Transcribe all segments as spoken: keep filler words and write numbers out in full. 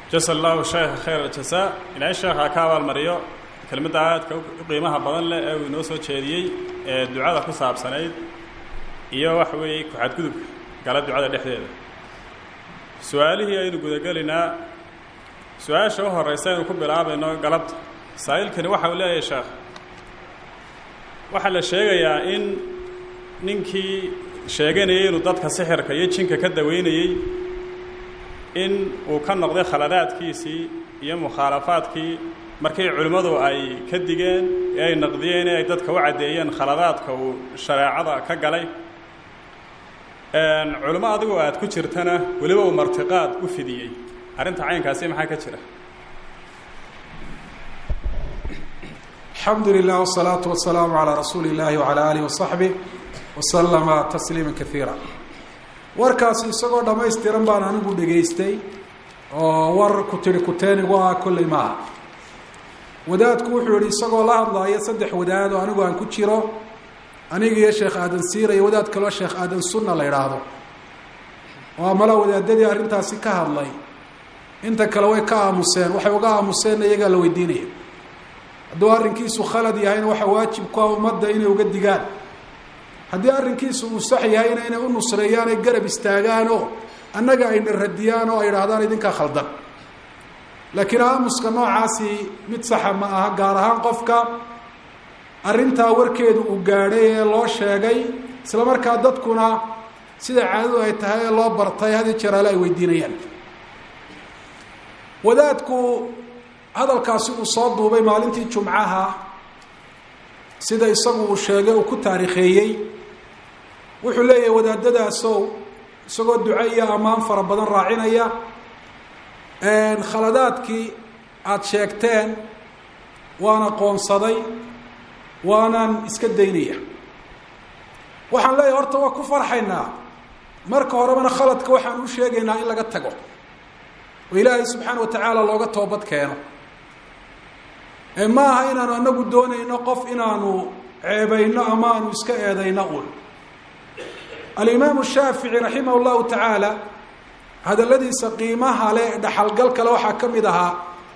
جزا الله الشيخ خير الجزاء إلى الشيخ كابال مريو كلمة عاد قيمها بدن له أو نوسو تشيدي الدعاء كصعب سنيد إياه وحوي كحد كذب قال الدعاء الدحية سؤالي هي إنه قد قال لنا سؤال شوه الرئيسين وكب العاب إنه قلبت سائل كان واحد ولا يا شيخ واحد الشيء يا إن ننكي شيئين ودتك سحر كيتشنك كده ويني إن وكان نقضي خلادات كيسي يوم مخالفات كي مركي علماء أي كدجان أي نقضيين أي دتك وعديين خلادات كو شريعة كجلي علماء ذو أتكشرتنا ولو مرتقات وفديي أرنت عين كاسيم حاجة كشرة. الحمد لله والصلاة والسلام على رسول الله وعلى آله وصحبه وسلم تسليما كثيرا. warkaas isagoo dhameystiran baan anigu dhageystay oo war ku tiri ku teen waa kulli ma wadaadku wuxuu yiri isagoo la hadlayo saddex wadaad oo anigu aan ku jiro aniga iyo sheekh aadan siira iyo wadaad kale sheekh aadan sunna la yiraahdo oo mala wadaadadii arintaasi ka hadlay inta kale way ka aamuseen waxay uga aamuseen iyaga la weydiinay haduu arrinkiisu khalad yahay waxa waajib ku ah ummadda inay uga digaan haddii arrinkiisu uu sax yahay inay u nusreeyaan ay garab istaagaan oo annaga ay radiyaan oo ay yiraahdaan idinka khaldan laakiin aamuska noocaasi mid sax ma aha gaar ahaan qofka arrinta warkeedu uu gaadhay ee loo sheegay isla markaa dadkuna sida caadadu ay tahay loo bartay hadii jaraale ay weydiinayaan wadaadku hadalkaasi uu soo duubay maalintii jumcaha sida isagu uu sheegay uu ku taariikheeyay wuxuu leeyahay wadaadadaasoo isagoo duceeya amaan fara badan raacinaya een khaladaadkii aad sheegteen waana qoonsaday waanaan iska daynaya waxaan leeyahay horta waa ku farxaynaa marka horena khaladka waxaan u sheegaynaa in laga tago oo ilaahay subxaanahu wa tacaala looga toobad keeno ee ma aha inaanu anagu doonayno qof inaanu ceebayno ama aanu iska eedayno uun الإمام الشافعي رحمه الله تعالى هذا الذي سقيمها له دحل قلك لو حكم إذا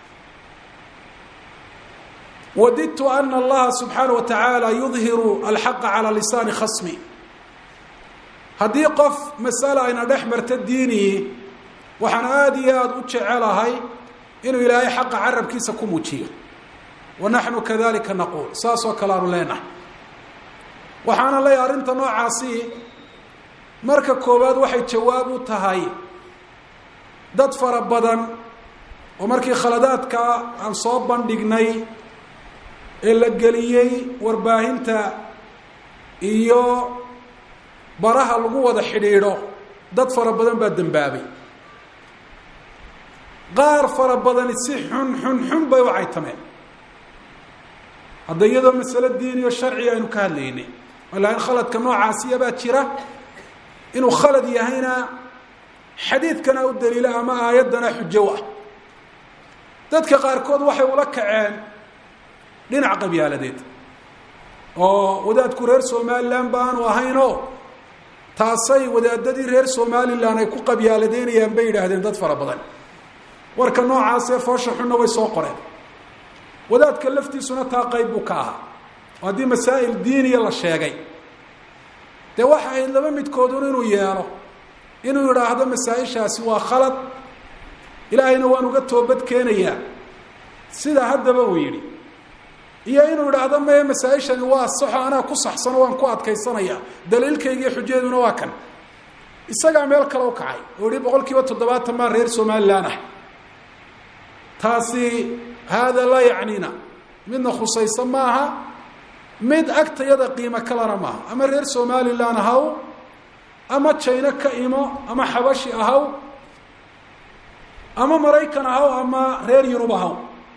وددت أن الله سبحانه وتعالى يظهر الحق على لسان خصمي هذه قف مسألة إن نحمر تديني وحناديات أتشعلها إنه إلهي حق عرب كيسكم وشيه ونحن كذلك نقول ساس وكلام لنا وحنا لا يرنت نوع عاصي marka koobaad waxay jawaab u tahay dad fara badan oo markii khaladaadka aan soo bandhignay ee la galiyay warbaahinta iyo baraha lagu wada xidhiidho dad fara badan baa dambaabay qaar fara badan si xun xun xun bay waxay tameen hadda iyadoo mas'ala diin iyo sharci aynu ka hadlaynay walaa khaladka noocaasi baa jira inuu khalad yahayna xadiidkana u daliila ama aayadana xujo ah dadka qaarkood waxay ula kaceen dhinac qabyaaladeed oo wadaadku reer Soomaaliland baan u ahayno taasay wadaadadii reer Soomaaliland ay ku qabyaaladeynayaan bay yiraahdeen dad fara badan warka noocaas ee foosha xunna way soo qoreen wadaadka laftiisuna taa qayb buu ka ahaa hadii masaa'il diiniya la sheegay de waxa ay laba midkood inuu yeero inuu yiraahdo masaa'ishaasi waa khalad ilaahayna waan uga toobad keenayaa sida haddaba uu yiri iyo inuu yiraahdo ma masaa'ishani waa sax ana ku saxsan waan ku adkaysanaya daliilkayga xujeeduna waa kan isaga meel kale u kacay oo yiri boqolkiiba toddobaatan ma reer Soomaaliland ah taasi hada la yaعنينا midna khusaysan maaha mid agtayada qiimo kala ma ama reer Soomaaliland ahaw ama China ka imo ama Xabashi ahaw ama Mareykan ahaw ama reer Yurub ahaw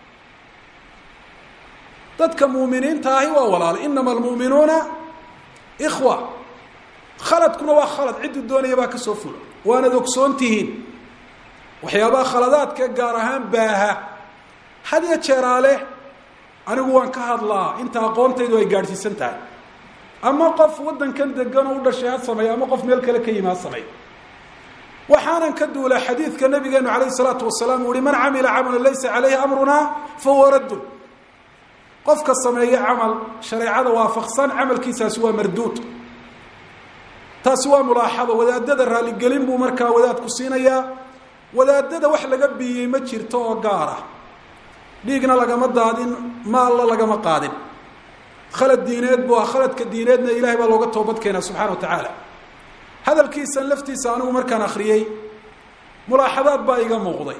dadka muuminiinta ahi waa walaal inama almu'minuuna ikhwa khaladkuna waa khalad cid doonaya baa ka soo fulo waana ogsoontihiin waxyaabaha khaladaadka gaar ahaan baaha hadiya jeeraale anigu waan ka hadlaa inta aqoontaydu ay gaarsiisan tahay ama qof wadankan degan oo u dhashay ha sameeyo ama qof meel kale ka yimaad sameeyo waxaanan ka duula xadiidka nabigeenu calayhi salaatu wasalaam uu yihi man camila camalan laysa calayhi amrunaa fahuwa raddun qofka sameeya camal shareecada waafaqsan camalkiisaasi waa marduud taasi waa mulaaxado wadaadada raaligelin buu markaa wadaadku siinayaa wadaadada wax laga biiyey ma jirto oo gaara dhiigna lagama daadin maalna lagama qaadin khalad diineed buu ah khaladka diineedna ilaahay baa looga toobad keenaa subxana wa tacaala hadalkiisan laftiisa anigu markaan akhriyey mulaaxadaad baa iga muuqday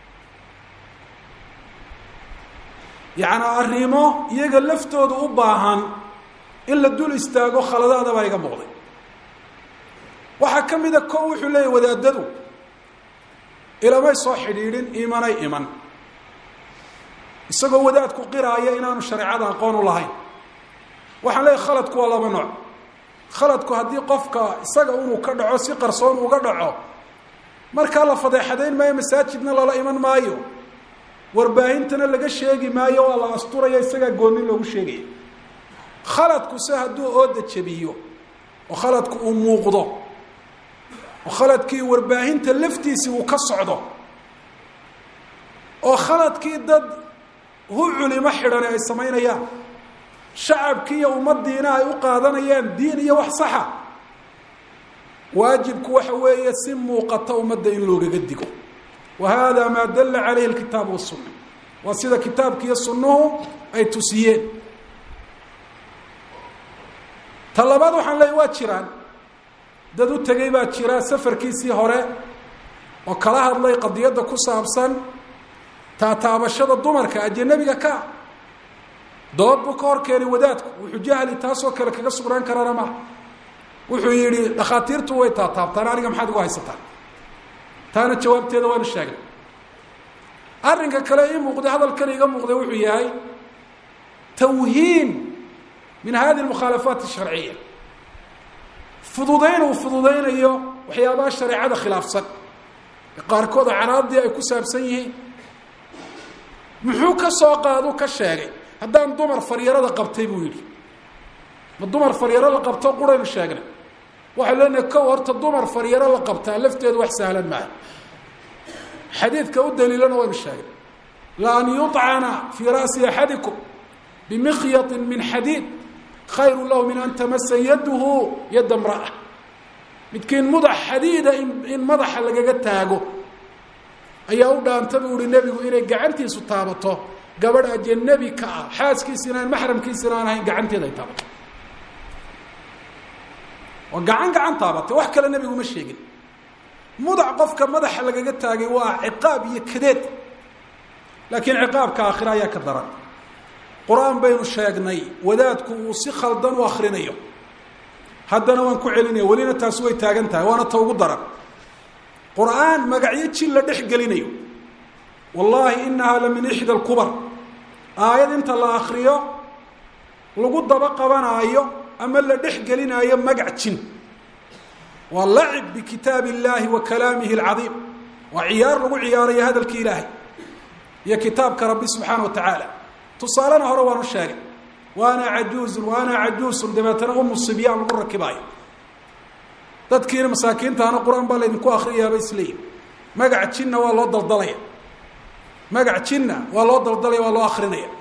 yacni arrimo iyaga laftooda u baahan in la dul istaago khaladaada baa iga muuqday waxaa ka mida ko wuxuu leeyahy wadaadadu ilamay soo xidhiidhin imanay iman isagoo wadaadku qiraaya inaanu shareecada aqoon u lahayn waxaan leeyahy khaladku waa laba nooc khaladku haddii qofka isaga inuu ka dhaco si qarsoon uga dhaco markaa la fadeexadayn maayo masaajidna lala iman maayo warbaahintana laga sheegi maayo waa la asturaya isagaa goonin loogu sheegaya khaladku se hadduu ooda jabiyo oo khaladku uu muuqdo oo khaladkii warbaahinta laftiisii uu ka socdo oo khaladkii dad hu culimo xidhani ay samaynayaan shacabkii iyo ummadiina ay u qaadanayaan diin iyo wax saxa waajibku waxa weeye si muuqata ummadda in loogaga digo wa hada maa dalla calayhi alkitaabu wasunna waa sida kitaabki iyo sunnuhu ay tusiyeen ta labaad waxaan leeyahy waa jiraan dad u tegay baa jira safarkiisii hore oo kala hadlay qadiyadda ku saabsan taataabashada dumarka ajanabiga ka dood buu ka hor keenay wadaadku wuxuu jahli taasoo kale kaga sugnaan karana maaha wuxuu yidhi dhakhaatiirtu way taataabtaan aniga maxaad ugu haysataan taana jawaabteeda waanu sheegnay arrinka kale ii muuqday hadalkan iga muuqday wuxuu yahay tawhiin min hadi almukhaalafaat asharciya fududayn uu fududaynayo waxyaabaha shareecada khilaafsan qaarkood caraadii ay ku saabsan yihiin muxuu ka soo qaadu ka sheegay haddaan dumar faryarada qabtay buu yidhi ma dumar faryaro la qabto quraynu sheegnay waxay leenahay kow horta dumar faryaro la qabtaa lafteedu wax sahlan maaha xadiidka u daliilana waynu sheegnay la an yuطcana fii ra'si axadikum bimikyaطin min xadiid khayru lahu min an tamasa yaduhu yadda mra'a midkiin mudax xadiida in madaxa lagaga taago ayaa u dhaanta buu ihi nebigu inay gacantiisu taabato gabadh ajanabi ka ah xaaskiisina aan maxramkiisina aan ahayn gacanteeda ay taabato waa gacan gacan taabatay wax kale nebigu ma sheegin mudac qofka madaxa lagaga taagay waa ciqaab iyo kadeed laakiin ciqaabka aakhira ayaa ka daran qur-aan baynu sheegnay wadaadku uu si khaldan u akrinayo haddana waan ku celinaya welina taasi way taagan tahay waana ta ugu daran qur-aan magacyo jin la dhex gelinayo wallahi inahaa la min ixda alkubar aayad inta la akriyo lagu daba qabanaayo ama la dhex gelinaayo magac jin waa lacib bikitaab illahi wa kalaamihi alcadiim waa ciyaar lagu ciyaarayo hadalki ilaahay iyo kitaabka rabbi subxaana wa tacaala tusaalena hore waanu sheegay wa ana cajuuzun wa ana cajuusun dabeetana umu sibyaan lagu rakibaayo dadkiina masaakiintaana qur-aan baa laydinku akriyaaba isleeyihin magac jinna waa loo daldalaya magac jinna waa loo daldalaya waa loo akrinaya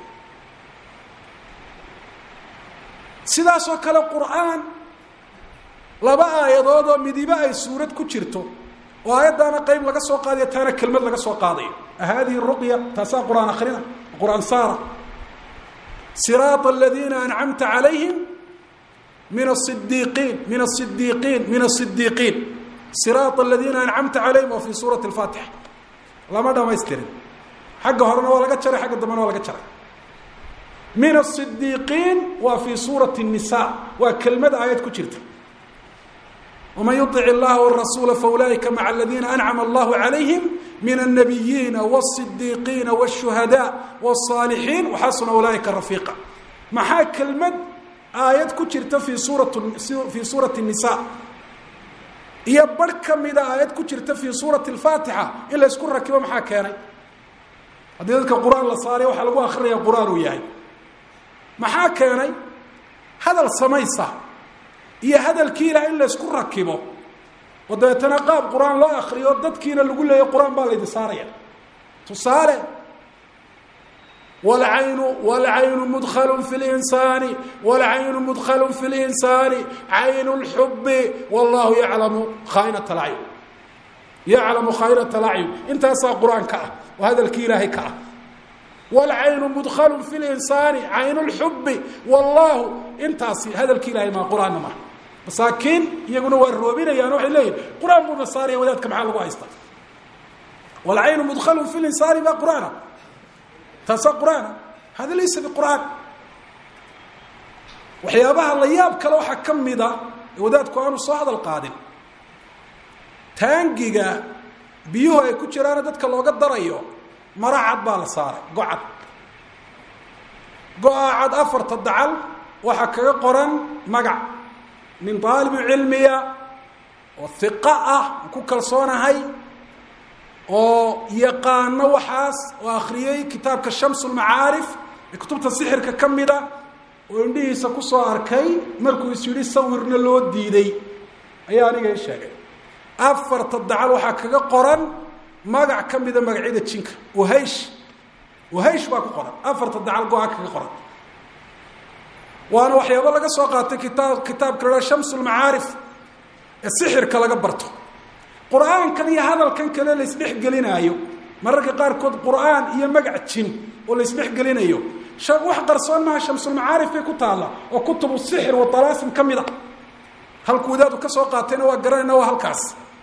sidaasoo kale qur-aan laba aayadood oo midiba ay suurad ku jirto oo aayaddaana qeyb laga soo qaadayo taana kelmad laga soo qaadayo hadihi ruqya taasaa qur-aan akrina qur-aan saara siraat aladiina ancamta calayhim min asidiiqiin min asidiiqiin min asidiiqiin siraat aladiina ancamta calayhim oo fii suurati alfaatixa lama dhamaystirin xagga horena waa laga jaray xagga dambena waa laga jaray min asidiiqiin waa fii suurati الnisa waa kelmad aayad ku jirta waman yuطic اllaha wالrasuula faulaئika maca aladiina ancama allahu calayhim min الnabiyiina wالصidiiqiina wالshuhadاء wالصaalixiin waxasuna ulaaئika rafiiqa maxaa kelmad aayad ku jirta fii suurat fii suurati الnisa iyo barh ka mida aayad ku jirta fii suurati اlfaatixa in la ysku rakibo maxaa keenay haddii dadka qur-aan la saaray waxaa lagu akrinaya qur-aan uu yahay maxaa keenay hadal samaysa iyo hadalkii ilaah in la ysku rakibo ودتنا قاب قرآن لا أخري ودتكينا اللي يقول له قرآن بالله يدساريا تصالح والعين والعين مدخل في الإنسان والعين مدخل في الإنسان عين الحب والله يعلم خائنة العين يعلم خائنة العين انت أصلا قرآن كأه وهذا الكيله كأه والعين مدخل في الإنسان عين الحب والله انت أصلا هذا الكيله ما قرآن ما مساكين يقولوا الروبين يا نوح الليل قرآن بنصاري وذاتك محل وايستا والعين مدخل في الإنسان ما قرآن تاسا قرآن هذا ليس بقرآن وحيابها اللياب كلو حكم ذا ودات كانوا صاعد القادم تانجيجا بيوها يكون جيران دتك لوغا درايو مرعد با لا ساري قعد قعد افر تدعل waxa kaga qoran magac min talib ilmiya oo thiqa ah ku kalsoonahay oo yaqaan waxaas oo akhriyay kitabka Shamsul Ma'arif kutubta sixirka kamida oo indhihiisa ku soo arkay markuu isiri sawirna loo diiday ayaa aniga sheegay afar tadcal waxa kaga qoran magac kamida magacyada jinka wahaysh wahaysh baa ku qoran afar tadcal go'a kaga qoran وانا وحيابا laga soo qaatay kitaab kitaabka Shamsul Ma'arif السحر kala barto quraankan iyo hadalkan kale la isdhex gelinayo mararka qaar kood quraan iyo magac jin oo la isdhex gelinayo shaq wax qarsoon ma Shamsul Ma'arif ku taala oo kutub السحر والطلاسم kamida halku wadaadu ka soo qaatayna waa garanayna waa halkaas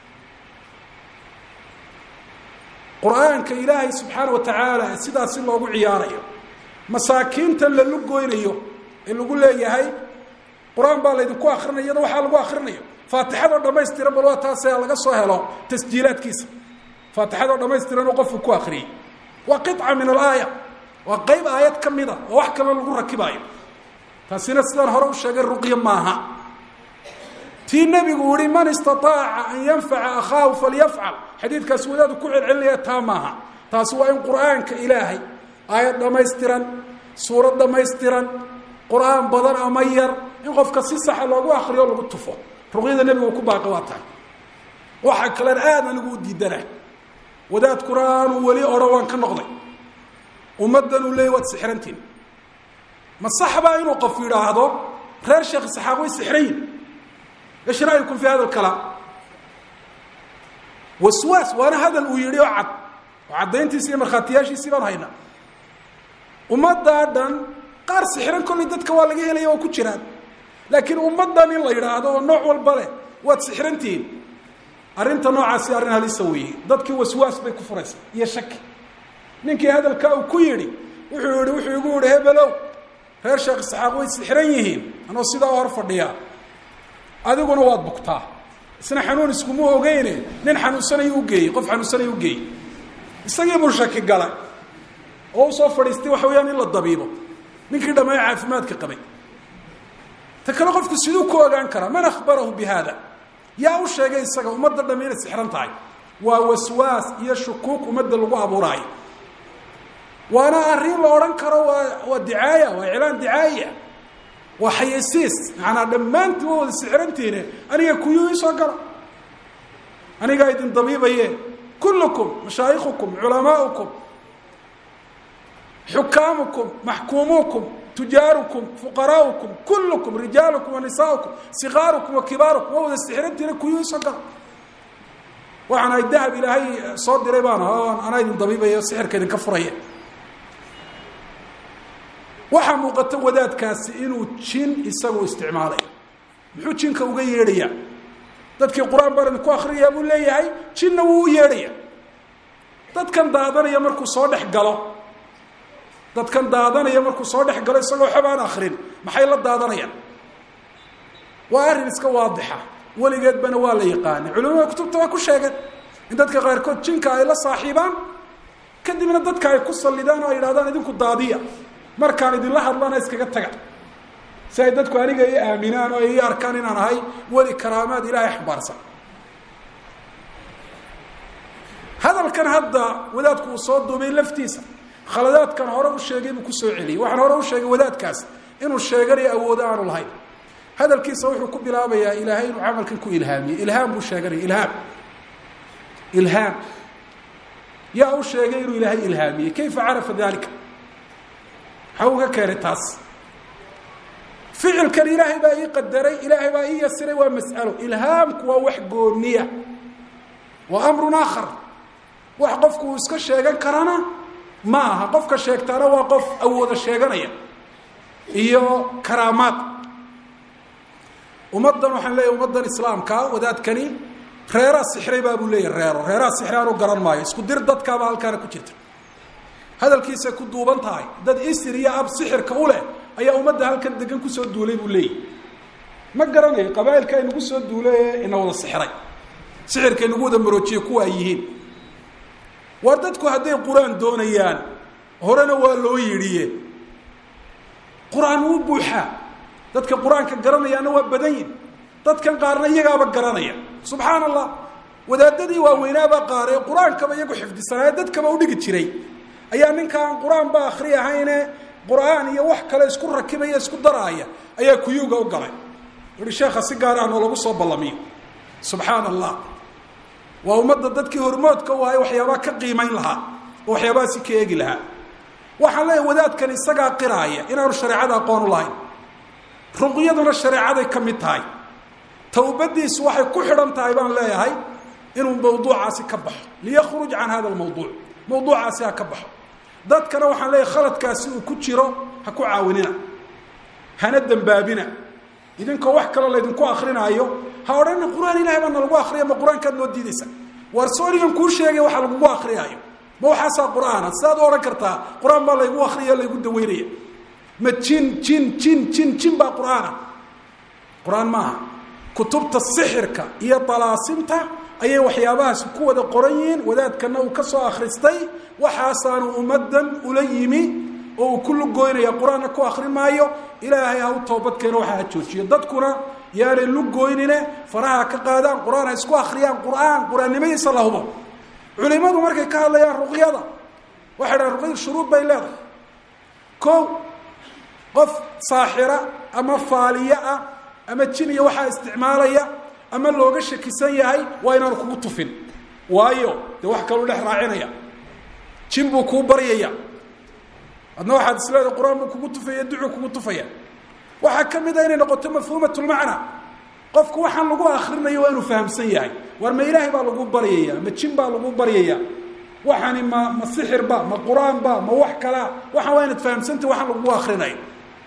quraanka ilaahay subhanahu wa ta'ala sidaas loogu ciyaarayo masaakiinta la lugooynayo in lagu leeyahay quraan baa la idinku akhrinayo waxa lagu akhrinayo faatixada dhamaystiran bal waa taas ee laga soo helo tasjiilaadkiisa faatixada dhamaystiran oo qofku ku akhriyay waa qit'a min al-aaya waa qayb aayad kamida oo wax kale lagu rakibayo taasina sidaan hore u sheegay ruqiya maaha tii nabigu wari man istataa'a an yanfa'a akhahu falyaf'al hadithkaas wadaadu ku celcelinaya taamaha taas waa in quraanka ilaahay aayad dhamaystiran suurad dhamaystiran قرآن بدن أمير إن قف كسيس حلو وآخر يوم بتفو رقية النبي وكبا قواتا وحكى الآن نقول دي دنا ودات قرآن ولي أروان كنقضي ومدن ولي وتسحرنتين ما الصحابة إنه قفير هذا غير شيخ الصحابة سحرين إيش رأيكم في هذا الكلام وسواس وأنا هذا الويري وعد وعدين تسيم الخاتياش يسيبان هينا ومدن qaar sixran kulli dadka waa laga helay oo ku jiraan laakiin ummadan in la yiraahdo nooc walba leh waad sixrantiin arinta noocaasi arin halis weey dadkii waswaas bay ku furaysaa iyo shak ninkii hadalka uu ku yiri wuxuu yiri wuxuu ugu yiri hebelow reer sheekh saxaab way sixran yihiin anoo sida hor fadhiya adiguna waad bugtaa isna xanuun isku mu ogeeyne nin xanuunsanay u geey qof xanuunsanay u geey isagii buu shaki galay oo soo fadhiistay waxa weeyaan in la dabiibo ninkii dhamay caafimaadka qabay takala qofku sidoo ku ogaan kara man akhbarahu bihada yaa u sheegay isaga umada dhameeyay sixran tahay waa waswaas iyo shukuuk umada lagu abuuray waana arin la oran karo waa dicaaya waa ilaan dicaaya waa xayisiis ana dhamaantii wada sixrantiina aniga kuyuu soo galo aniga idin dabiibaye kullukum mashaayikhukum ulamaakum حكامكم محكوموكم تجاركم فقراؤكم كلكم رجالكم ونساؤكم صغاركم وكباركم وهو استحرمتنا كيو سقر وانا الذهب الى هي صوت ريبانا انا ايدن طبيبه يا سحر كدن كفريه waxa muuqata wadaadkaasi inuu jin isagu isticmaalay muxuu jinka uga yeedhaya dadkii quraan baran ku akhriyaa buu leeyahay jinna wuu yeedhaya dadkan daadanaya markuu soo dhex galo dadkan daadanaya markuu soo dhex galo isagoo xabaan akhrin maxay la daadanayaan waa arin iska waadixa waligeed bana waa la yaqaan culimada kutubta waa ku sheegay in dadka qaar kood jinka ay la saaxiibaan kadibna dadka ay ku salidaan oo ay yiraahdaan idinku daadiya markaan idin la hadlana iskaga taga say dadku aniga ay aaminaan oo ay arkaan inaan ahay wali karaamaad ilaahay xambaarsan hadalkan hadda wadaadku soo duubay laftiisa khaladaadkan hore u sheegay buu ku soo celiyay waxaan hore u sheegay wadaadkaas inuu sheegay awood aanu lahayn hadalkiisa wuxuu ku bilaabayaa ilaahay inuu camalkan ku ilhaamiyo ilhaam buu sheeganaya ilhaam ilhaam yaa u sheegay inuu ilaahay ilhaamiyey kayfa carafa dalika maxaa uga keenay taas ficilkan ilaahay baa ii qadaray ilaahay baa ii yasiray waa mas'alo ilhaamku waa wax gooniya waa amrun aakhar wax qofku uu iska sheegan karana ma aha qofka sheegtaana waa qof awooda sheeganaya iyo karaamaad ummaddan waxaan leeyahay ummaddan islaamka wadaadkani reeraa sixray baa buu leeyahay reero reeraa sixray aanu garan maayo isku dir dadkaabaa halkaana ku jirta hadalkiisa ku duuban tahay dad isir iyo ab sixirka u leh ayaa ummadda halkan degan kusoo duulay buu leeyahay ma garanayo qabaa'ilka inagu soo duulay ina wada sixray sixirka inagu wada maroojiyey kuwa ay yihiin waa dadku hadday qur-aan doonayaan horena waa loo yidhiye qur-aan wuu buuxaa dadka qur-aanka garanayaana waa badan yihin dadkan qaarna iyagaaba garanaya subxaan allah wadaadadii waaweynaabaa qaaree qur-aankaba iyagu xifdisanaaye dadkaba udhigi jiray ayaa ninkaan qur-aan ba akri ahayne qur-aan iyo wax kale isku rakibaya isku daraaya ayaa kuyuuga u galay yihi sheekha si gaar ah noo lagu soo ballamiyo subxaan allah waa ummadda dadkii hormoodka u ahay waxyaabaa ka qiimayn lahaa oo waxyaabahaasi ka eegi lahaa waxaan leeyahay wadaadkan isagaa qiraaya inaanu shareecada aqoon u lahayn ruqyaduna shareecaday ka mid tahay tawbadiisu waxay ku xidhan tahay baan leeyahay inuu mawduucaasi ka baxo liyakhruj can hada almawduuc mawduucaasi ha ka baxo dadkana waxaan leeyahay khaladkaasi uu ku jiro ha ku caawinina hana dembaabina idinkoo wax kaloo laydinku akrinaayo ha odhana qur-aan ilahay baa na lagu akriya ma qur-aankaad noo diidaysa waar soorigan kuu sheegay waxa lagugu akriyaayo ma waxaasaa qur-aana sidaad u odhan kartaa qur-aan baa laygu akriya laygu daweynaya ma jin jin jin jin jin baa qur-aana qur-aan maaha kutubta sixirka iyo dalaasinta ayay waxyaabahaasi ku wada qoran yihiin wadaadkana uu ka soo akhristay waxaasaanu ummaddan ula yimi oo uu ku lugoynaya qur-aanna ku akrin maayo ilaahay ha u toobad keeno waxa ha joojiyo dadkuna yaanay lugoynine faraha ka qaadaan qur-aan ha isku akriyaan qur-aan qur-aannimadiisa la hubo culimadu markay ka hadlayaan ruqyada waxay dhahaan ruqyadu shuruud bay leedahay kow qof saaxira ama faaliye ah ama jin iyo waxaa isticmaalaya ama looga shakisan yahay waa inaanu kugu tufin waayo dee wax kaluu dhex raacinaya jin buu kuu baryaya adna waxaad isleedahay qur-aan buu kugu tufaya ducuu kugu tufaya waxaa ka mid a inay noqoto mafhuumatulmacna qofku waxaan lagu akrinayo waa inuu fahamsan yahay war ma ilaahay baa lagu baryaya ma jin baa lagu baryaya waxaani ma ma sixir ba ma qur-aan ba ma wax kalaa waxaan waa inaad fahamsantah waxaan lagu akrinayo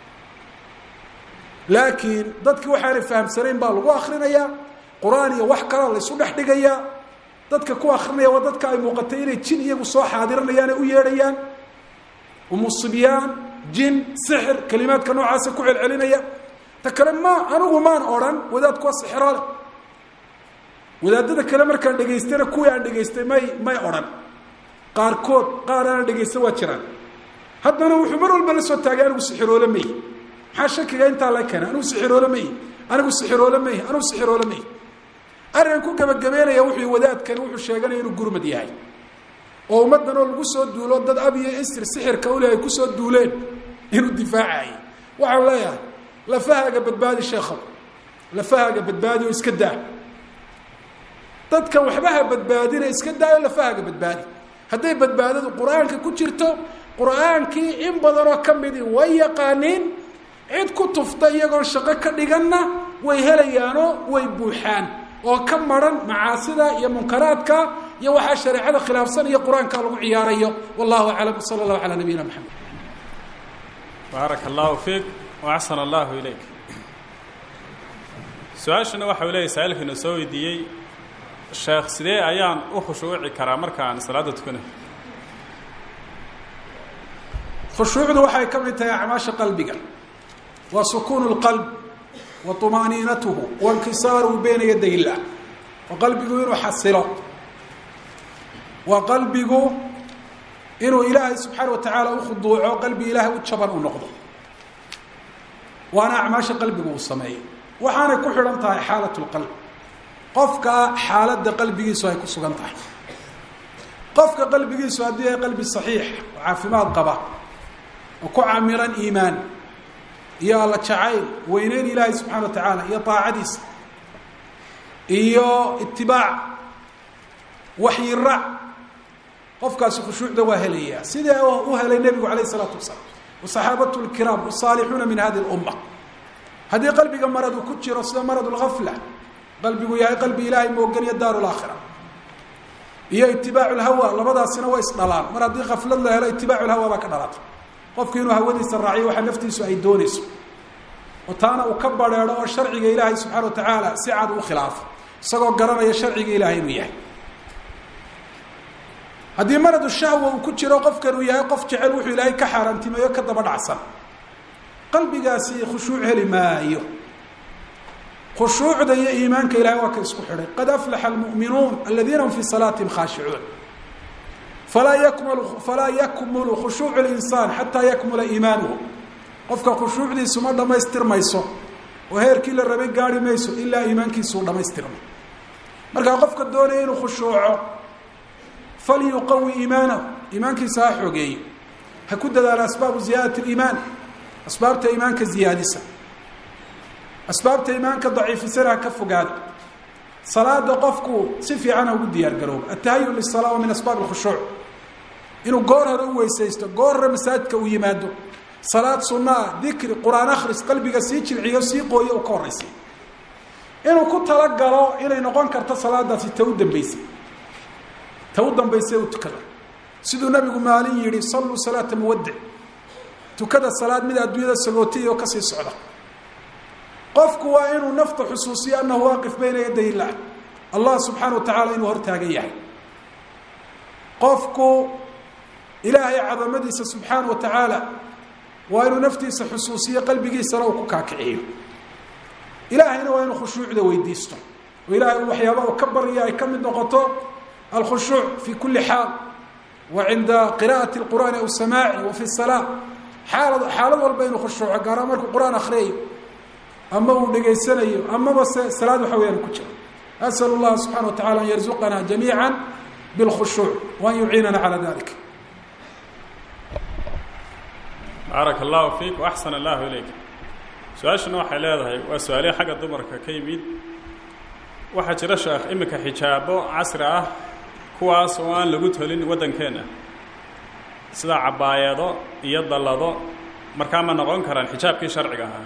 laakiin dadkii waxaanay fahamsanayn baa lagu akrinaya qur-aan iyo wax kalaa la isu dhex dhigaya dadka ku akrinaya waa dadka ay muuqatay inay jin iyagu soo xaadiranayaan ay u yeedhayaan umusibyaan jin sixir kalimaadka noocaasa ku celcelinaya ta kale ma anigu maan odhan wadaadku waa sixiraale wadaadada kale markaan dhegaystayna kuwii aan dhegaystay may may odhan qaarkood qaar aan dhegaysta waa jiraan haddana wuxuu mar walba la soo taagay anigu sixiroole may maxaa shakiga intaa la keena anigu sixiroole may anigu sixiroole may anigu sixiroole may arrin ku gabagabeynaya wuxuu wadaadkani wuxuu sheeganaya inuu gurmad yahay oo ummaddan oo lagu soo duulo dad ab iyo istir sixirka u leh ay ku soo duuleen inuu difaacayay waxaan leeyahay lafahaaga badbaadi sheekhow lafahaaga badbaadi oo iska daa dadkan waxbaha badbaadina iska daayo lafahaaga badbaadi hadday badbaadadu qur-aanka ku jirto qur-aankii in badanoo ka midii way yaqaaniin cid ku tufta iyagoon shaqo ka dhiganna way helayaanoo way buuxaan oo ka maran macaasida iyo munkaraadka iyo waxaa shareecada khilaafsan iyo qur-aanka lagu ciyaarayo wallahu aclam sala allahu calaa nabiyina maxamed baaraka allahu fiik wa axsana allahu ilayk su-aashana waxa uu leeyahy saailkiina soo weydiiyey sheekh sidee ayaan u khushuuci karaa markaan salaada tukanayo khushuucdu waxay ka mid tahay acmaasha qalbiga waa sukuunu lqalb wa طumaaniinatuhu waاnkisaaruhu bayna yaday illah waa qalbigu inuu xasilo waa qalbigu inuu ilaahay subxaana wa tacaala u khuduuco qalbi ilaahay u jaban u noqdo waana acmaasha qalbigu uu sameeyey waxaanay ku xidhan tahay xaalat lqalb qofka xaaladda qalbigiisu ay ku sugan tahay qofka qalbigiisu haddii ay qalbi saxiix oo caafimaad qaba oo ku camiran iimaan iyo alla jacayl weyneyn ilaahay subxana wa tacaala iyo daacadiisa iyo itibaac waxyi raac qofkaasi khushuucda waa helayaa sidee u helay nebigu calayh isalaatu wasalaam wasaxaabatu lkiraam wasaalixuuna min hadi lumma haddii qalbiga maradu ku jiro sida marad lgafla qalbigu yahay qalbi ilaahay mooganiyo daaru laakhira iyo itibaacu lhawa labadaasina way isdhalaan mar haddii kaflad la helo itibaacu lhawa baa ka dhalata qofku inuu hawadiisa raaciyo waxa naftiisu ay doonayso oo taana uu ka badheedho oo sharciga ilaahay subxana wa tacaala si cad u khilaafo isagoo garanaya sharciga ilaahay inuu yahay haddii maradu shahwa uu ku jiro qofkan uu yahay qof jecel wuxuu ilaahay ka xaaraantimeeyo ka daba dhacsan qalbigaasi khushuuc heli maayo khushuucda iyo iimaanka ilahay waa ka isku xidhay qad aflaxa almu'minuun aladiina hum fii salaatihim khaashicuun falaa yakmulu falaa yakmulu khushuucu linsaan xataa yakmula iimaanuhu qofka khushuucdiisu ma dhamaystirmayso oo heerkii la rabay gaari mayso ilaa iimaankiisuu dhamaystirmay markaa qofka doonaya inuu khushuuco falyuqawi iimaanahu iimaankiisa ha xoogeeyo ha ku dadaalo asbaabu ziyaadati liimaan asbaabta iimaanka ziyaadisa asbaabta iimaanka daciifisana ha ka fogaado salaada qofku si fiican ugu diyaar garoobo atahayu lisalaa wa min asbaab alkhushuuc inuu goor hore u weysaysto goor hore masaajidka uu yimaado salaad sunnaa dikri qur-aan akhris qalbiga sii jilciyo sii qooyo u ka horreysay inuu ku talagalo inay noqon karto salaadaasi ta u dambeysay ta u dambaysay u tukada siduu nabigu maalin yihi salluu salaata muwadic tukada salaad mid adduunyada sagootiya oo kasii socda qofku waa inuu nafta xusuusiyo annahu waaqif bayna yaday illah allah subxaana wa tacaala inuu hortaagan yahay qofku ilaahay cadamadiisa subxaana wa tacaala waa inuu naftiisa xusuusiyo qalbigiisana uu ku kaakiciyo ilaahayna waa inuu khushuucda weydiisto oo ilaahay waxyaaba uu ka barya ay ka mid noqoto alkhushuuc fi kuli xaal wa cinda qira'ati lqur'aani aw samaaci wa fi salaa xaalad xaalad walba inuu khushuuco gaara markuu qur-aan akriyayo ama uu dhegaysanayo amaba se salaad waxa weyaan ku jiro asal اllaha subxana wa tacala an yarzuqana jamiica bilkhushuuc waan yuciinana calى dalik baaraka allahu fiik waaxsan allahu ilayk su-aashana waxay leedahay waa su-aalihi xagga dumarka ka yimid waxaa jira sheekh iminka xijaabo casri ah kuwaas oo aan lagu tolin waddankeenna sida cabaayado iyo dallado markaa ma noqon karaan xijaabkii sharciga ahaa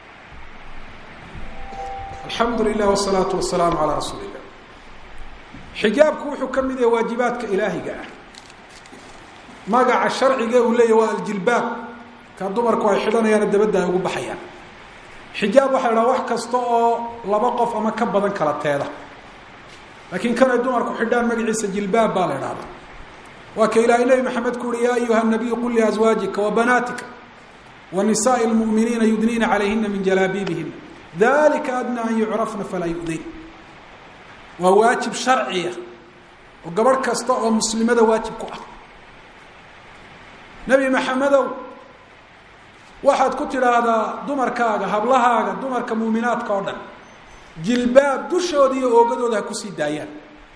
alxamdu lilah wsalaatu wasalaamu calaa rasuuli illah xijaabku wuxuu ka mid yahay waajibaadka ilaahiga ah magaca sharciga uu leeyahy waa aljilbaab ka dumarku ay xidhanayaan dabadda ay ugu baxayaan xijaab waxaa idhaha wax kasta oo laba qof ama ka badan kala teeda laakiin kan ay dumarku xidhaan magaciisa jilbaab baa la idhahda waa ka ilaahay nebi maxamed ku uhi yaa ayuha nabiyu qul liazwaajika wa banaatika wa nisaa'i lmu'miniina yudniina calayhina min jalaabiibihina dalika adnaa an yucrafna falaa yu'dayn waa waajib sharciya oo gabadh kasta oo muslimada waajib ku ah nebi maxamedow waxaad ku tidhaahdaa dumarkaaga hablahaaga dumarka muuminaadka oo dhan jilbaab dushooda iyo oogadooda ha kusii daayaan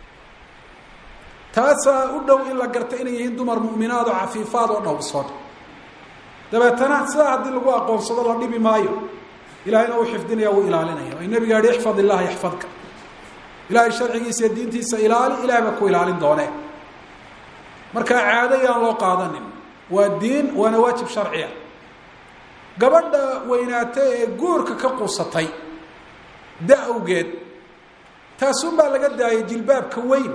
taasaa u dhow in la garta inay yihiin dumar mu'minaad oo cafiifaad oo dhowrsoon dabeetana sidaa haddii lagu aqoonsado la dhibi maayo ilahayna uu xifdinaya wuu ilaalinaya ay nabiga yihi ixfad illaha yaxfadka ilaahay sharcigiisa iyo diintiisa ilaali ilahay baa ku ilaalin doonee markaa caado yaan loo qaadanin waa diin waana waajib sharciya gabadha weynaatay ee guurka ka quusatay da-awgeed taasun baa laga daayay jilbaabka weyn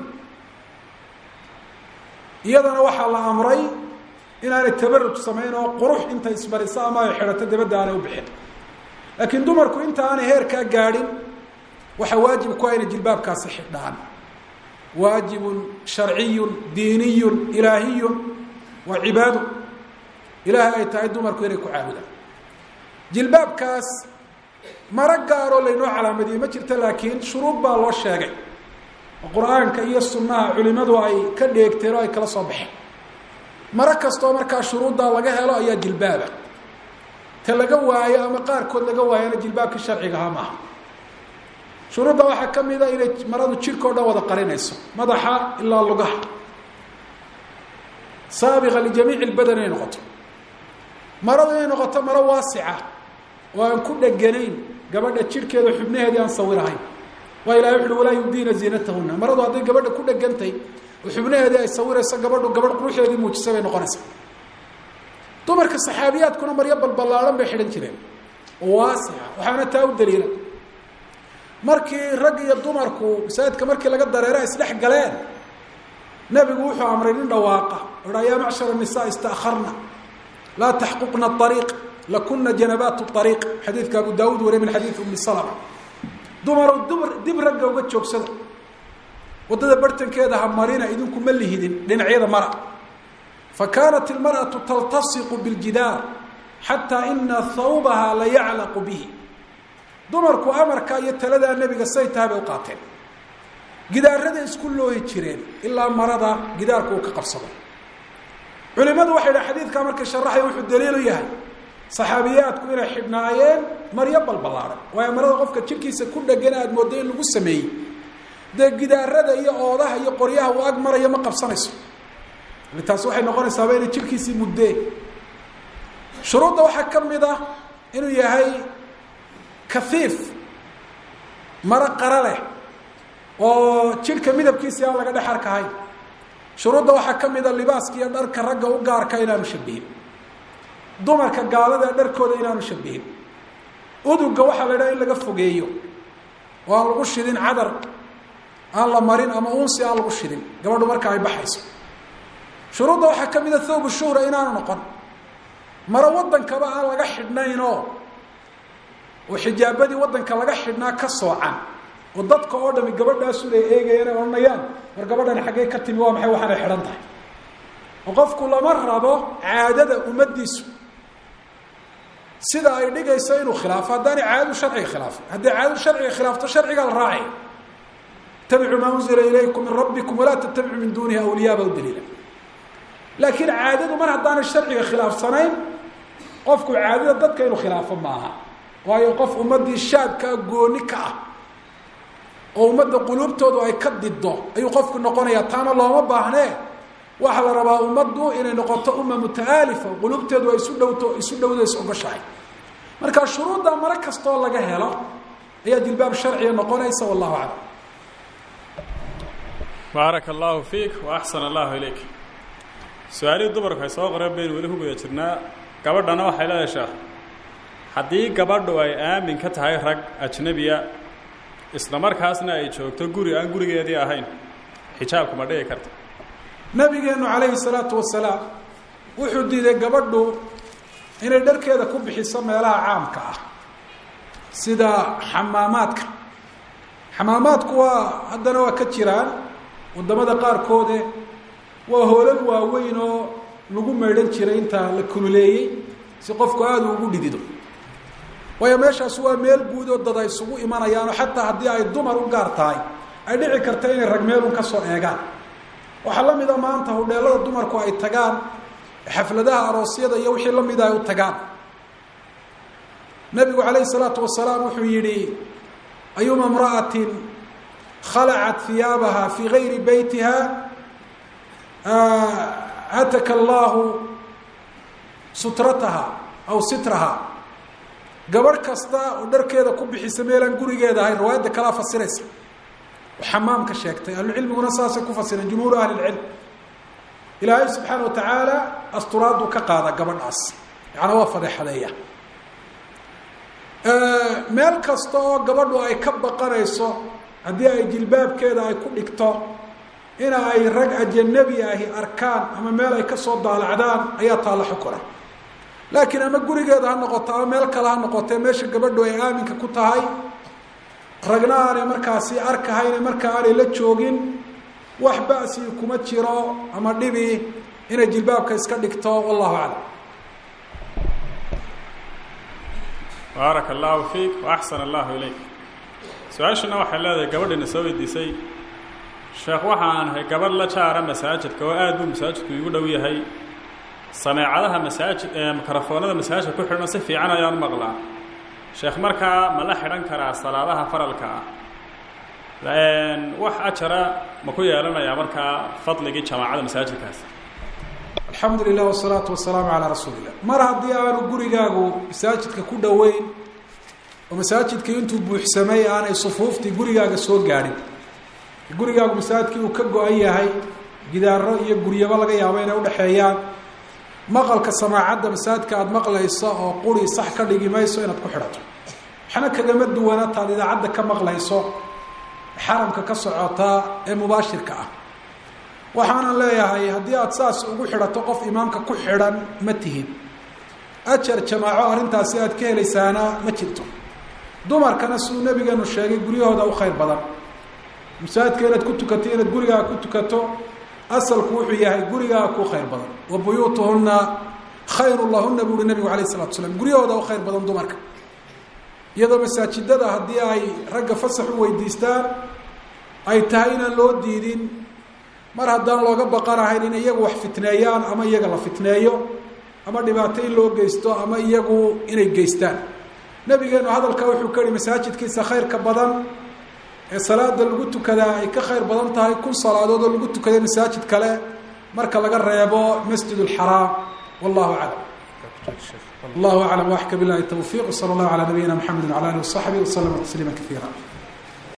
iyadana waxaa la amray inaanay tabaruj samayn oo qurux intay isbariso ama ay xidhato dabadda aanay u bixin laakiin dumarku inta aanay heerkaa gaadhin waxaa waajib ku ah inay jilbaabkaasi xidhaan waajibun sharciyun diiniyun ilaahiyun waa cibaado ilaahay ay tahay dumarku inay ku caabudaan jilbaabkaas maro gaaroo laynoo calaamadiyey ma jirto laakiin shuruud baa loo sheegay oo qur-aanka iyo sunnaha culimadu ay ka dheegteen oo ay kala soo baxeen maro kastoo markaa shuruuddaa laga helo ayaa jilbaaba ta laga waayo ama qaarkood laga waayana jilbaabkii sharciga ahaa maaha shuruudda waxaa ka mida inay maradu jirka o dhan wada qarinayso madaxa ilaa lugaha saabiqa lijamiici lbadan inay noqoto maradu inay noqoto maro waasica oo aan ku dheganayn gabadha jirkeeda xubnaheedii aan sawirahayn waa ilaahay wuxuu walaa yubdiina ziinatahunna maradu hadday gabadha ku dhegantay oo xubnaheedii ay sawirayso gabadhu gabadh quruxeedii muujisa bay noqonaysaa dumarka saxaabiyaadkuna maryo balbalaaran bay xidhan jireen oo waasica waxaana taa u daliila markii rag iyo dumarku masaajidka markii laga dareera isdhex galeen nabigu wuxuu amray nin dhawaaqa oraa yaa macshar الnisaa istakharna laa taxquqna الطariiq lakuna janabaat الطariiq xadiidka abu daawuud wariye min xadiid umi salama dumarow dumar dib ragga uga joogsada waddada bartankeeda ha marina idinku ma lihidin dhinacyada mara fakaanat ilmar'atu taltasiqu biljidaar xataa ina hawbaha la yaclaqu bihi dumarku amarka iyo taladaa nebiga say tahay bay u qaateen gidaarada isku loohi jireen ilaa marada gidaarku uu ka qabsaday culimadu waxay dhaha xadiidkaa markay sharaxaya wuxuu daliilu yahay saxaabiyaadku inay xidhnaayeen maryo balbalaaran waayo marada qofka jirkiisa ku dhegan aada mooddo in lagu sameeyey dee gidaarada iyo oodaha iyo qoryaha uu ag marayo ma qabsanayso taasi waxay noqonaysaaba inay jirkiisii muddee shuruudda waxaa ka mid ah inuu yahay kafiif maro qara leh oo jidhka midabkiisii aan laga dhex arkahayn shuruudda waxaa ka mid a libaaska iyo dharka ragga u gaarka inaanu shabihin dumarka gaalada dharkooda inaanu shabihin uduga waxaa la idhaha in laga fogeeyo oo aan lagu shidin cadar aan la marin ama unsi aan lagu shidin gabadhu marka ay baxayso shuruudda waxaa ka mid a thawbu shuhra inaanu noqon maro waddankaba aan laga xidhnaynoo oo xijaabadii waddanka laga xidhnaa ka soocan oo dadka oo dhami gabadhaasu lay eegayaan ay odhanayaan war gabadhan xaggee ka timi waa maxay waxaanay xidhan tahay oo qofku lama rabo caadada ummaddiisu sida ay dhigayso inuu khilaafo haddaanay caadadu sharciga khilaafo haddii caadadu sharciga khilaafto sharcigaa la raacay ittabicuu maa unzila ilaykum min rabbikum walaa tattabicuu min duunihi awliyaa baa u daliila laakiin caadadu mar haddaanay sharciga khilaafsanayn qofku caadada dadka inuu khilaafo maaha waayo qof ummaddii shaadkaa gooni ka ah oo ummadda quluubtoodu ay ka diddo ayuu qofku noqonayaa taana looma baahnee waxaa la rabaa ummaddu inay noqoto umma muta'aalifa quluubteedu ay isu dhowto isu dhowda is ogoshahay marka shuruudda mara kastoo laga helo ayaa jilbaab sharciya noqonaysa wallahu aclam baaraka allahu fiik wa axsana allahu ilayk su-aalihii dumarku ay soo qoreen baynu weli ku guda jirnaa gabadhana waxay leedahay sheekh haddii gabadhu ay aamin ka tahay rag ajnabiya isla markaasna ay joogto guri aan gurigeedii ahayn xijaabku ma dhigi karta nabigeenu calayhi salaatu wasalaam wuxuu diiday gabadhu inay dharkeeda ku bixiso meelaha caamka ah sida xamaamaadka xamaamaadku waa haddana waa ka jiraan waddamada qaarkoode waa hoolal waaweyn oo lagu maydhan jiray inta la kululeeyey si qofku aada ugu dhidido waayo meeshaas waa meel guud oo dad ay isugu imanayaanoo xataa haddii ay dumar u gaar tahay ay dhici karta inay rag meelun ka soo eegaan waxaa la mid a maanta hodheelada dumarku ay tagaan xafladaha aroosyada iyo wixii la mida ay u tagaan nabigu calayhi salaatu wasalaam wuxuu yidhi ayuma imra'atin khalacat hiyaabaha fii gayri beytiha hataka allahu sutrataha aw sitraha gabadh kasta oo dharkeeda ku bixisa meelaan gurigeeda ahayn riwaayadda kalaa fasiraysa oo xamaamka sheegtay ahlucilmiguna saasay ku fasireen jumhuuru ahli lcilm ilaahay subxaana wa tacaala asturaadu ka qaada gabadhaas yaana waa fadeexadeeya meel kasta oo gabadhu ay ka baqanayso haddii ay jilbaabkeeda ay ku dhigto ina ay rag ajanabi ahi arkaan ama meel ay kasoo daalacdaan ayaa taalla xukuna laakiin ama gurigeeda ha noqoto ama meel kale ha noqotee meesha gabadhu ay aaminka ku tahay ragna aanay markaasi arkahayne markaa aanay la joogin wax ba'si kuma jiro ama dhibi inay jilbaabka iska dhigto wallahu aclam baaraka allahu fiik wa axsana allahu ilayk su-aashana waxay leedahay gabadhina soo weydiisay sheekh waxaan ahay gabadh la jaara masaajidka oo aada buu masaajidku igu dhow yahay sameecadaha masaajid mikrofoonada masaajidka ku xidhna si fiican ayaan maqlaa sheekh markaa ma la xidhan karaa salaadaha faralka ah wax ajara ma ku yeelanayaa markaa fadligii jamaacada masaajidkaas alxamdu lilah wasalaatu wasalaamu calaa rasuuli illah mar haddii aanu gurigaagu masaajidka ku dhoweyn oo masaajidkii intuu buuxsamay aanay sufuuftii gurigaaga soo gaadhin gurigaagu masaajidkii uu ka go-an yahay gidaaro iyo guryaba laga yaabo inay udhaxeeyaan maqalka samaacadda masaajidka aada maqlayso oo quri sax ka dhigi mayso inaad ku xidhato waxna kagama duwana taad idaacadda ka maqlayso xaramka ka socotaa ee mubaashirka ah waxaanan leeyahay haddii aada saas ugu xidhato qof imaamka ku xidhan ma tihid ajar jamaaco arrintaasi aad ka helaysaana ma jirto dumarkana siduu nabigeenu sheegay guryahooda u khayr badan masaajidka inaad ku tukato inaad gurigaaga ku tukato asalku wuxuu yahay gurigaaga ku khayr badan wa buyuutuhuna khayru lahuna buu uhi nabigu alayh isalatu wasalaam guryahooda u khayr badan dumarka iyadoo masaajidada haddii ay ragga fasax u weydiistaan ay tahay inaan loo diidin mar haddaan looga baqanahayn in iyagu wax fitneeyaan ama iyaga la fitneeyo ama dhibaato in loo geysto ama iyagu inay geystaan nabigeenu hadalka wuxuu ka yihi masaajidkiisa khayrka badan ee salaada lagu tukadaa ay ka khayr badan tahay kun salaadood oo lagu tukaday masaajid kale marka laga reebo masjid اlxaraam wallahu aclam allahu aclam waxka bilahi tawfiq wsala allahu calaa nabiyina mxamedi wala alih wasaxbi waslama tasliima kaiira